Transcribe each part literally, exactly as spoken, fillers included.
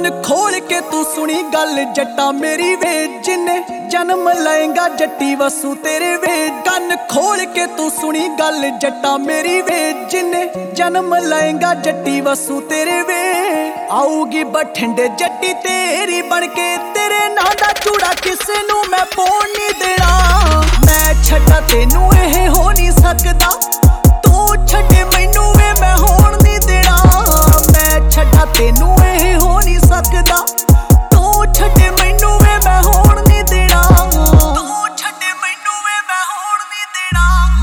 ਕੰਨ ਖੋਲ ਕੇ ਤੂੰ ਸੁਣੀ ਗੱਲ ਜੱਟਾ ਮੇਰੀ ਵੇ ਜਿੰਨੇ ਜਨਮ ਲਏਗਾ ਜੱਟੀ ਵਸੂ ਤੇਰੇ ਵੇ ਕੰਨ ਖੋਲ ਕੇ ਤੂੰ ਸੁਣੀ ਗੱਲ ਜੱਟਾ ਮੇਰੀ ਵੇ ਜਿੰਨੇ ਜਨਮ ਲਏਗਾ ਜੱਟੀ ਵਸੂ ਤੇਰੇ ਵੇ ਆਊਗੀ ਬਠਿੰਡੇ ਜੱਟੀ ਤੇਰੀ ਬਣ ਕੇ ਤੇਰੇ ਨਾਂ ਦਾ ਚੂੜਾ ਕਿਸੇ ਨੂੰ ਮੈਂ ਪਾਉਣ ਨਹੀਂ ਦੇਣਾ ਮੈਂ ਛੱਡਾ ਤੈਨੂੰ ਇਹ ਹੋ ਨਹੀਂ ਸਕਦਾ ਤੂੰ ਛੱਡੇ ਮੈਨੂੰ ਵੇ ਮੈਂ ਹੋਣ ਨਹੀਂ ਦੇਣਾ ਮੈਂ ਛੱਡਾ ਤੈਨੂੰ ਇਹ ਹੋ ਨਹੀਂ ਸਕਦਾ ਤੂੰ ਛੱਡੇ ਮੈਨੂੰ ਵੇ ਮੈਂ ਹੋਣ ਨਹੀਂ ਦੇਣਾ ਤੂੰ ਛੱਡੇ ਮੈਨੂੰ ਵੇ ਮੈਂ ਹੋਣ ਨਹੀਂ ਦੇਣਾ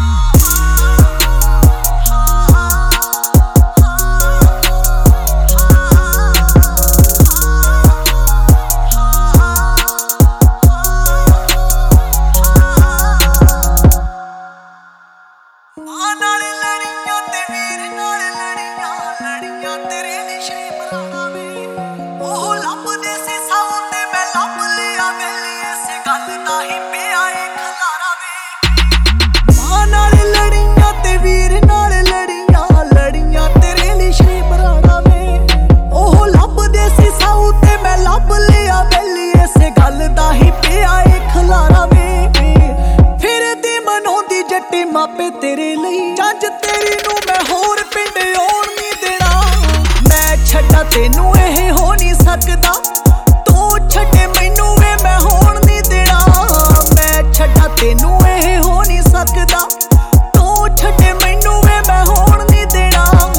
ਮਾਂ ਨਾਲ ਲੜੀਆਂ ਤੇ ਵੀਰ ਨਾਲ ਲੜੀਆਂ ਲੜੀਆਂ ਤੇਰੇ ਨਿਸ਼ੇ ਬਰਾਣਾ ਵੇ ਉਹ ਲੱਭਦੇ ਸੀ ਸੌ ਤੇ ਮੈਂ ਲੱਭ ਲਿਆ ਵੇਲੀ ਇਸੇ ਗੱਲ ਦਾ ਹੀ ਪਿਆ ਏ ਖਲਾਰਾ ਵੇ ਮਾਂ ਨਾਲ ਲੜੀਆਂ ਤੇ ਵੀਰ ਨਾਲ ਲੜੀਆਂ ਲੜੀਆਂ ਤੇਰੇ ਨਿਸ਼ੇ ਬਰਾਣਾ ਵੇ ਉਹ ਲੱਭਦੇ ਸੀ ਸੌ ਤੇ ਮੈਂ ਲੱਭ ਲਿਆ ਵੇਲੀ ਇਸੇ ਗੱਲ ਦਾ ਹੀ ਪਿਆ ਏ ਖਲਾਰਾ ਵੇ ਫਿਰਦੀ ਮਨਾਉਂਦੀ ਜੱਟੀ ਮਾਪੇ ਤੇਰੇ ਲਈ ਜੱਜ ਤੇਰੀ ਨੂੰ ਮੈਂ ਹੋਰ ਪਿੰਡ ਆਉਣ ਨਹੀਂ ਦੇਣਾ ਮੈਂ ਛੱਡਾ ਤੈਨੂੰ ਇਹ ਹੋ ਨਹੀਂ ਸਕਦਾ ਤੂੰ ਛੱਡੇ ਮੈਨੂੰ ਵੇ ਮੈਂ ਹੋਣ ਨਹੀਂ ਦੇਣਾ ਮੈਂ ਛੱਡਾ ਤੈਨੂੰ ਇਹ ਹੋ ਨਹੀਂ ਸਕਦਾ ਤੂੰ ਛੱਡੇ ਮੈਨੂੰ ਵੇ ਮੈਂ ਹੋਣ ਨਹੀਂ ਦੇਣਾ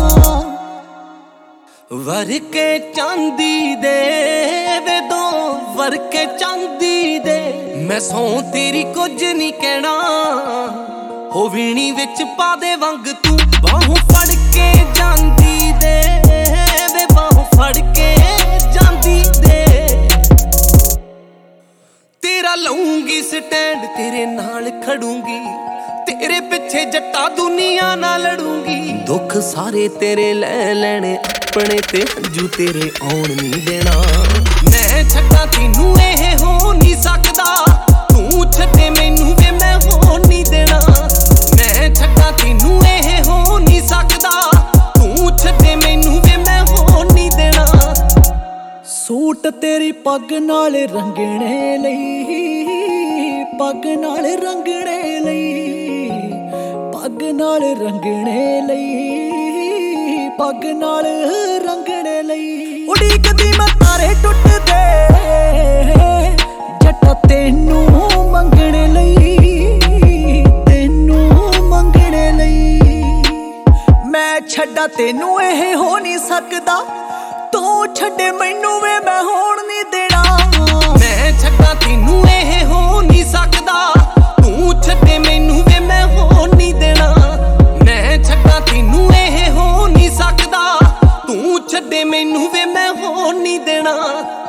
ਵਰ ਕੇ ਚਾਂਦੀ ਦੇ ਵੇ ਦੋ ਵਰ ਕੇ ਚਾਂਦੀ ਦੇ ਮੈਂ ਸੌਂ ਤੇਰੀ ਕੁਝ ਨਹੀਂ ਕਹਿਣਾ ਹੋ ਵੀਣੀ ਵਿੱਚ ਪਾ ਦੇ ਵੰਗ ਤੂੰ ਬਾਹੋਂ ਫੜ ਕੇ ਜਾਂਦੀ ਦੇ ਵੇ ਬਾਹੋਂ ਫੜ ਕੇ ਜਾਂਦੀ ਦੇ ਤੇਰਾ ਲਊਂਗੀ ਸਟੈਂਡ ਤੇਰੇ ਨਾਲ ਖੜੂੰਗੀ ਤੇਰੇ ਪਿੱਛੇ ਜੱਟਾ ਦੁਨੀਆ ਨਾਲ ਲੜੂੰਗੀ ਦੁੱਖ ਸਾਰੇ ਤੇਰੇ ਲੈ ਲੈਣੇ ਆਪਣੇ ਤੇ ਹੰਝੂ ਤੇਰੇ ਆਉਣ ਨਹੀਂ ਦੇਣਾ ਮੈਂ ਛੱਡਾ ਤੈਨੂੰ ਇਹ ਹੋ ਨਹੀਂ ਸਕਦਾ ਤੂੰ ਛੱਡੇ ਮੈਨੂੰ ਵੇ ਮੈਂ ਹੋਣ ਨਹੀਂ ਦੇਣਾ ਮੈਂ ਛੱਡਾ ਤੈਨੂੰ ਇਹ ਹੋ ਨਹੀਂ ਸਕਦਾ ਤੂੰ ਛੱਡੇ ਮੈਨੂੰ ਵੇ ਮੈਂ ਹੋਣ ਨਹੀਂ ਦੇਣਾ ਸੂਟ ਤੇਰੀ ਪੱਗ ਨਾਲ ਰੰਗਣੇ ਲਈ ਪੱਗ ਨਾਲ ਰੰਗਣੇ ਲਈ ਪੱਗ ਨਾਲ ਰੰਗਣੇ ਲਈ ਪੱਗ ਨਾਲ ਰੰਗਣੇ ਲਈ ਉਡੀਕਦੀ ਮੈਂ ਤਾਰੇ ਟੁੱਟਦੇ ਜੱਟਾ ਤੈਨੂੰ ਮੰਗਣੇ ਲਈ ਤੈਨੂੰ ਮੰਗਣੇ ਲਈ ਮੈਂ ਛੱਡਾ ਤੈਨੂੰ ਇਹ ਹੋ ਨਹੀਂ ਸਕਦਾ ਤੂੰ ਛੱਡੇ ਮੈਨੂੰ ਵੇ ਮੈਂ ਹੋਣ ਨਹੀਂ ਦੇਣਾ ਮੈਂ ਛੱਡਾ ਤੈਨੂੰ ਇਹ ਹੋ ਨਹੀਂ ਸਕਦਾ ਤੂੰ ਛੱਡੇ ਮੈਨੂੰ ਵੇ ਮੈਂ ਹੋਣ ਨਹੀਂ ਦੇਣਾ ਮੈਂ ਛੱਡਾ ਤੈਨੂੰ ਇਹ ਹੋ ਨਹੀਂ ਸਕਦਾ ਤੂੰ ਛੱਡੇ ਮੈਨੂੰ ਵੇ ਮੈਂ ਹੋਣ ਨਹੀਂ ਦੇਣਾ।